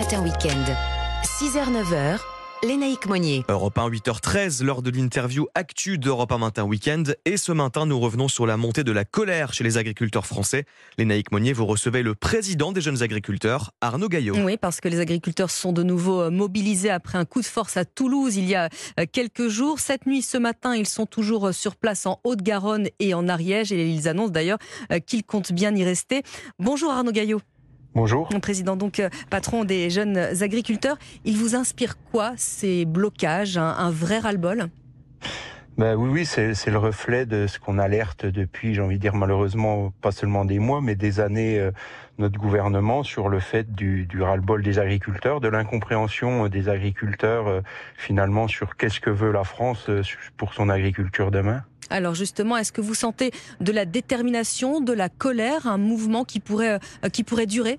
Matin Week-end. 6h-9h, Lénaïque Monnier. Europe 1, 8h13, lors de l'interview Actu d'Europe 1 Matin Week-end. Et ce matin, nous revenons sur la montée de la colère chez les agriculteurs français. Lénaïque Monnier, vous recevez le président des jeunes agriculteurs, Arnaud Gaillot. Oui, parce que les agriculteurs sont de nouveau mobilisés après un coup de force à Toulouse il y a quelques jours. Cette nuit, ce matin, ils sont toujours sur place en Haute-Garonne et en Ariège. Et ils annoncent d'ailleurs qu'ils comptent bien y rester. Bonjour Arnaud Gaillot. Bonjour. Président, donc patron des jeunes agriculteurs. Il vous inspire quoi, ces blocages, un vrai ras-le-bol ? Oui, c'est le reflet de ce qu'on alerte depuis, j'ai envie de dire malheureusement, pas seulement des mois, mais des années, notre gouvernement sur le fait du ras-le-bol des agriculteurs, de l'incompréhension des agriculteurs finalement sur qu'est-ce que veut la France pour son agriculture demain. Alors justement, est-ce que vous sentez de la détermination, de la colère, un mouvement qui pourrait durer ?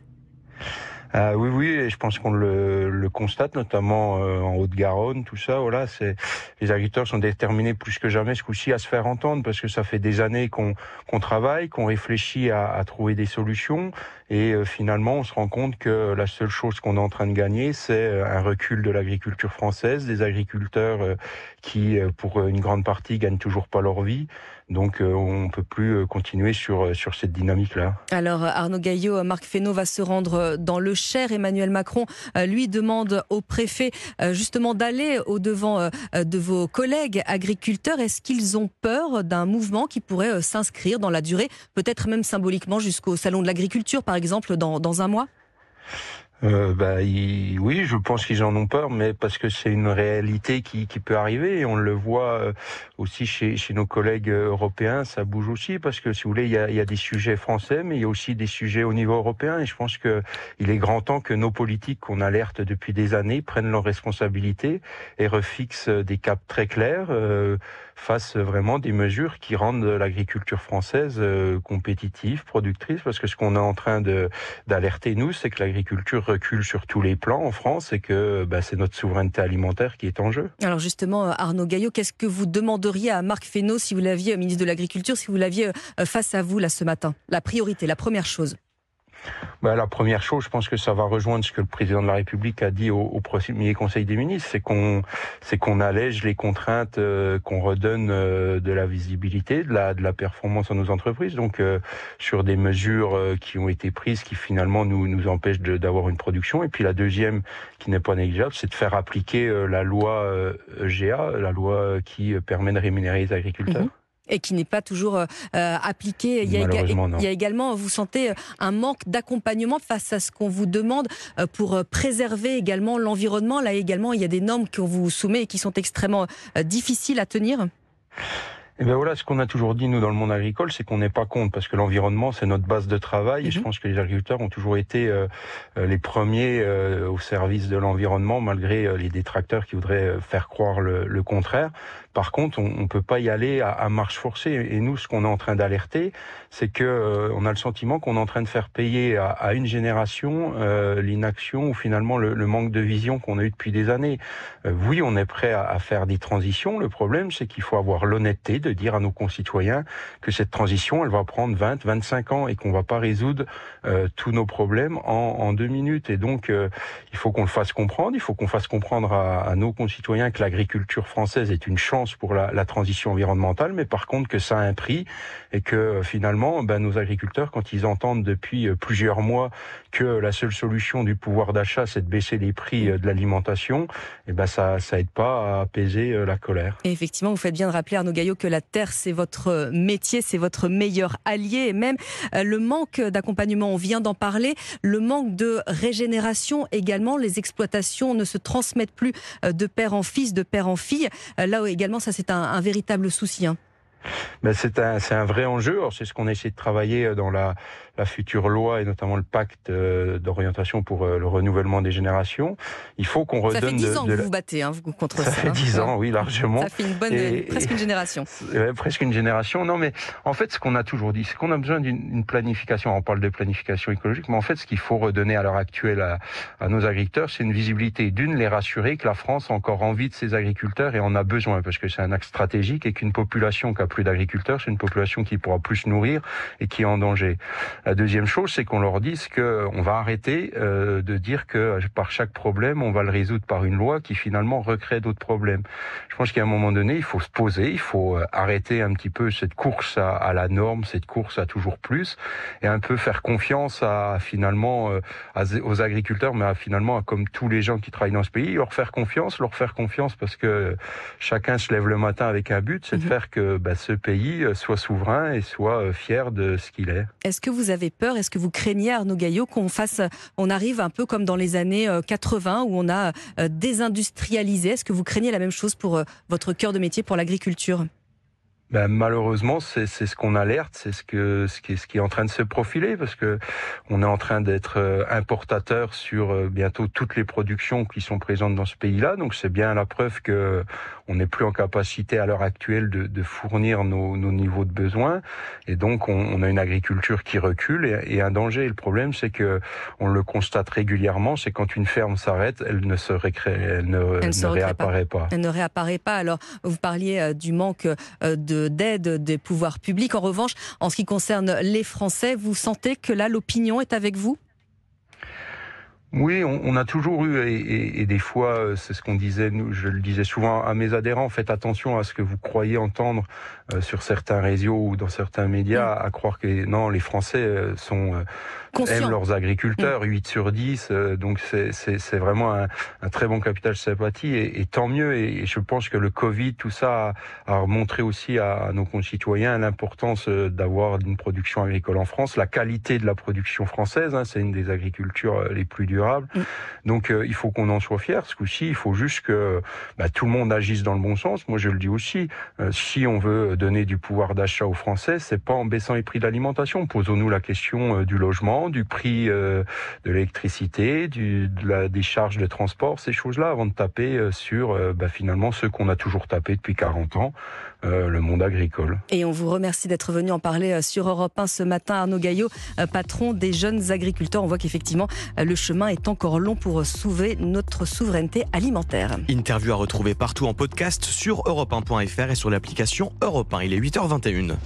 Oui, et je pense qu'on le constate, notamment en Haute-Garonne, tout ça. Voilà, les agriculteurs sont déterminés plus que jamais ce coup-ci à se faire entendre, parce que ça fait des années qu'on travaille, qu'on réfléchit à trouver des solutions, et finalement, on se rend compte que la seule chose qu'on est en train de gagner, c'est un recul de l'agriculture française, des agriculteurs qui, pour une grande partie, gagnent toujours pas leur vie. Donc, on peut plus continuer sur cette dynamique-là. Alors, Arnaud Gaillot, Marc Fesneau va se rendre dans le Cher. Emmanuel Macron, lui, demande au préfet justement d'aller au-devant de vos collègues agriculteurs. Est-ce qu'ils ont peur d'un mouvement qui pourrait s'inscrire dans la durée, peut-être même symboliquement jusqu'au Salon de l'Agriculture, par exemple, dans un mois ? Oui, je pense qu'ils en ont peur, mais parce que c'est une réalité qui peut arriver, et on le voit aussi chez nos collègues européens, ça bouge aussi, parce que si vous voulez, il y a des sujets français, mais il y a aussi des sujets au niveau européen, et je pense que il est grand temps que nos politiques qu'on alerte depuis des années prennent leurs responsabilités et refixent des caps très clairs, fassent vraiment des mesures qui rendent l'agriculture française compétitive, productrice, parce que ce qu'on est en train d'alerter nous, c'est que l'agriculture recule sur tous les plans en France et que c'est notre souveraineté alimentaire qui est en jeu. Alors justement, Arnaud Gaillot, qu'est-ce que vous demanderiez à Marc Fesneau si vous l'aviez, ministre de l'Agriculture, si vous l'aviez face à vous là ce matin ? La priorité, la première chose. La première chose, je pense que ça va rejoindre ce que le président de la République a dit au premier Conseil des ministres, c'est qu'on allège les contraintes, qu'on redonne de la visibilité, de la performance à nos entreprises. Donc sur des mesures qui ont été prises, qui finalement nous empêchent d'avoir une production. Et puis la deuxième, qui n'est pas négligeable, c'est de faire appliquer la loi EGA, la loi qui permet de rémunérer les agriculteurs. Et qui n'est pas toujours appliqué. Il y a également, vous sentez un manque d'accompagnement face à ce qu'on vous demande pour préserver également l'environnement. Là également, il y a des normes qu'on vous soumet et qui sont extrêmement difficiles à tenir. Ce qu'on a toujours dit, nous, dans le monde agricole, c'est qu'on n'est pas contre, parce que l'environnement, c'est notre base de travail, et je pense que les agriculteurs ont toujours été les premiers au service de l'environnement, malgré les détracteurs qui voudraient faire croire le contraire. Par contre, on peut pas y aller à marche forcée, et nous, ce qu'on est en train d'alerter, c'est que on a le sentiment qu'on est en train de faire payer à une génération l'inaction, ou finalement le manque de vision qu'on a eu depuis des années. Oui, on est prêt à faire des transitions. Le problème, c'est qu'il faut avoir l'honnêteté de dire à nos concitoyens que cette transition, elle va prendre 20, 25 ans et qu'on va pas résoudre tous nos problèmes en 2 minutes. Et donc, il faut qu'on le fasse comprendre. Il faut qu'on fasse comprendre à nos concitoyens que l'agriculture française est une chance pour la transition environnementale, mais par contre que ça a un prix, et que finalement, nos agriculteurs, quand ils entendent depuis plusieurs mois que la seule solution du pouvoir d'achat, c'est de baisser les prix de l'alimentation, ça aide pas à apaiser la colère. Et effectivement, vous faites bien de rappeler, Arnaud Gaillot, que la terre, c'est votre métier, c'est votre meilleur allié, et même le manque d'accompagnement, on vient d'en parler, le manque de régénération également, les exploitations ne se transmettent plus de père en fils, de père en fille. Là également, ça c'est un véritable souci. C'est un vrai enjeu. Alors, c'est ce qu'on essaie de travailler dans la future loi, et notamment le pacte d'orientation pour le renouvellement des générations. Il faut qu'on redonne... Ça fait 10 ans que vous vous battez contre ça. Ça fait 10 ans, oui, largement. Ça fait presque une génération. Presque une génération. Non, mais en fait, ce qu'on a toujours dit, c'est qu'on a besoin d'une planification. On parle de planification écologique, mais en fait, ce qu'il faut redonner à l'heure actuelle à nos agriculteurs, c'est une visibilité. D'une, les rassurer que la France a encore envie de ses agriculteurs et en a besoin, parce que c'est un axe stratégique, et qu'une population qui a plus d'agriculteurs, c'est une population qui pourra plus se nourrir et qui est en danger. La deuxième chose, c'est qu'on leur dise qu'on va arrêter de dire que par chaque problème, on va le résoudre par une loi qui finalement recrée d'autres problèmes. Je pense qu'à un moment donné, il faut se poser, il faut arrêter un petit peu cette course à la norme, cette course à toujours plus, et un peu faire confiance aux agriculteurs, mais finalement comme tous les gens qui travaillent dans ce pays, leur faire confiance parce que chacun se lève le matin avec un but, c'est de faire que ce pays soit souverain et soit fier de ce qu'il est. Est-ce que vous avez peur, est-ce que vous craignez, Arnaud Gaillot, on arrive un peu comme dans les années 80 où on a désindustrialisé? Est-ce que vous craignez la même chose pour votre cœur de métier, pour l'agriculture? Malheureusement, c'est ce qu'on alerte, c'est ce qui est en train de se profiler, parce que on est en train d'être importateur sur bientôt toutes les productions qui sont présentes dans ce pays-là. Donc c'est bien la preuve que on n'est plus en capacité à l'heure actuelle de fournir nos niveaux de besoins, et donc on a une agriculture qui recule et un danger. Et le problème, c'est que on le constate régulièrement, c'est quand une ferme s'arrête, elle ne réapparaît pas. Elle ne réapparaît pas. Alors vous parliez du manque d'aide des pouvoirs publics. En revanche, en ce qui concerne les Français, vous sentez que là, l'opinion est avec vous ? Oui, on a toujours eu, et des fois, c'est ce qu'on disait, je le disais souvent à mes adhérents, faites attention à ce que vous croyez entendre sur certains réseaux ou dans certains médias, à croire que non, les Français aiment leurs agriculteurs, 8 sur 10, donc c'est vraiment un très bon capital de sympathie, et tant mieux, et je pense que le Covid, tout ça, a montré aussi à nos concitoyens l'importance d'avoir une production agricole en France, la qualité de la production française, c'est une des agricultures les plus durables. Donc il faut qu'on en soit fier. Ce coup-ci, il faut juste que tout le monde agisse dans le bon sens. Moi, je le dis aussi, si on veut donner du pouvoir d'achat aux Français, c'est pas en baissant les prix de l'alimentation. Posons-nous la question du logement, du prix de l'électricité, des charges de transport, ces choses-là, avant de taper sur finalement ceux qu'on a toujours tapé depuis 40 ans, le monde agricole. Et on vous remercie d'être venu en parler sur Europe 1 ce matin. Arnaud Gaillot, patron des jeunes agriculteurs. On voit qu'effectivement, le chemin est encore long pour sauver notre souveraineté alimentaire. Interview à retrouver partout en podcast sur europe1.fr et sur l'application Europe 1. Il est 8h21.